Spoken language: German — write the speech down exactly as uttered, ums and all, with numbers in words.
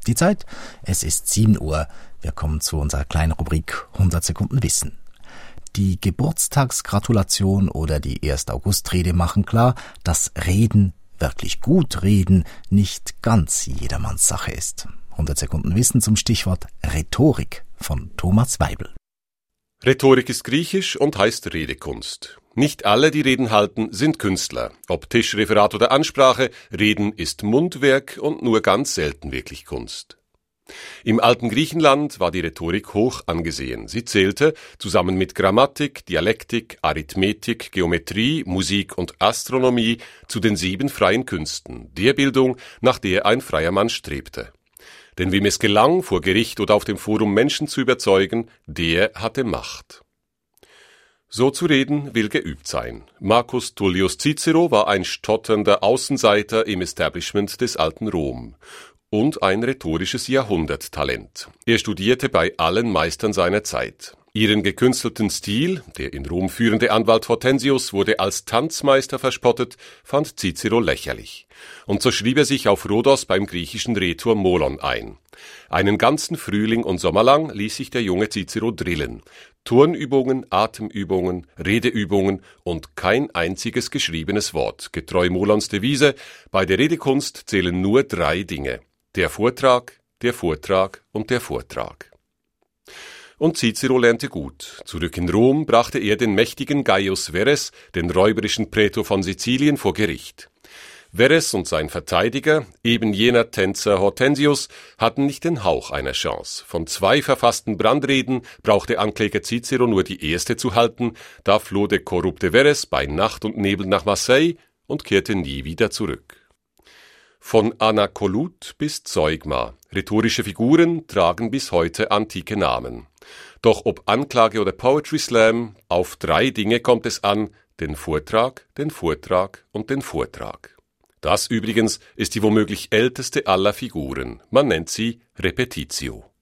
Die Zeit, es ist sieben Uhr. Wir kommen zu unserer kleinen Rubrik hundert Sekunden Wissen. Die Geburtstagsgratulation oder die erste August-Rede machen klar, dass Reden, wirklich gut reden, nicht ganz jedermanns Sache ist. hundert Sekunden Wissen zum Stichwort Rhetorik von Thomas Weibel. Rhetorik ist griechisch und heißt Redekunst. Nicht alle, die Reden halten, sind Künstler. Ob Tischreferat oder Ansprache, Reden ist Mundwerk und nur ganz selten wirklich Kunst. Im alten Griechenland war die Rhetorik hoch angesehen. Sie zählte, zusammen mit Grammatik, Dialektik, Arithmetik, Geometrie, Musik und Astronomie, zu den sieben freien Künsten, der Bildung, nach der ein freier Mann strebte. Denn wem es gelang, vor Gericht oder auf dem Forum Menschen zu überzeugen, der hatte Macht. So zu reden will geübt sein. Marcus Tullius Cicero war ein stotternder Außenseiter im Establishment des alten Rom und ein rhetorisches Jahrhunderttalent. Er studierte bei allen Meistern seiner Zeit. Ihren gekünstelten Stil, der in Rom führende Anwalt Hortensius wurde als Tanzmeister verspottet, fand Cicero lächerlich. Und so schrieb er sich auf Rhodos beim griechischen Rhetor Molon ein. Einen ganzen Frühling und Sommer lang ließ sich der junge Cicero drillen. Turnübungen, Atemübungen, Redeübungen und kein einziges geschriebenes Wort. Getreu Molons Devise, bei der Redekunst zählen nur drei Dinge. Der Vortrag, der Vortrag und der Vortrag. Und Cicero lernte gut. Zurück in Rom brachte er den mächtigen Gaius Verres, den räuberischen Prätor von Sizilien, vor Gericht. Verres und sein Verteidiger, eben jener Tänzer Hortensius, hatten nicht den Hauch einer Chance. Von zwei verfassten Brandreden brauchte Ankläger Cicero nur die erste zu halten, da floh der korrupte Verres bei Nacht und Nebel nach Marseille und kehrte nie wieder zurück. Von Anakolut bis Zeugma. Rhetorische Figuren tragen bis heute antike Namen. Doch ob Anklage oder Poetry Slam, auf drei Dinge kommt es an: den Vortrag, den Vortrag und den Vortrag. Das übrigens ist die womöglich älteste aller Figuren. Man nennt sie Repetitio.